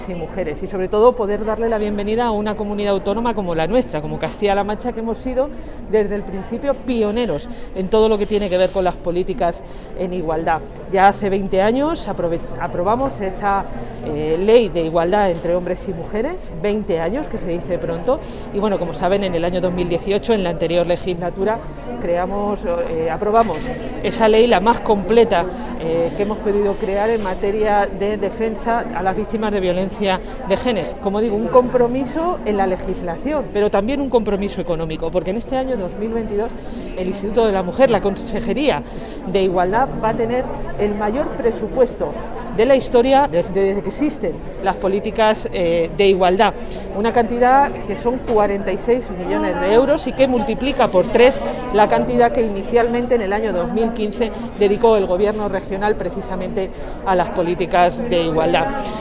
y mujeres, y sobre todo poder darle la bienvenida a una comunidad autónoma como la nuestra, como Castilla-La Mancha, que hemos sido desde el principio pioneros en todo lo que tiene que ver con las políticas en igualdad. Ya hace 20 años aprobamos esa ley de igualdad entre hombres y mujeres, 20 años, que se dice pronto, y bueno, como saben, en el año 2018, en la anterior legislatura, aprobamos esa ley, la más completa que hemos podido crear en materia de defensa a las víctimas de violencia de género. Como digo, un compromiso en la legislación, pero también un compromiso económico, porque en este año 2022 el Instituto de la Mujer, la Consejería de Igualdad, va a tener el mayor presupuesto de la historia desde que existen las políticas de igualdad, una cantidad que son 46 millones de euros y que multiplica por 3 la cantidad que inicialmente en el año 2015 dedicó el Gobierno regional precisamente a las políticas de igualdad.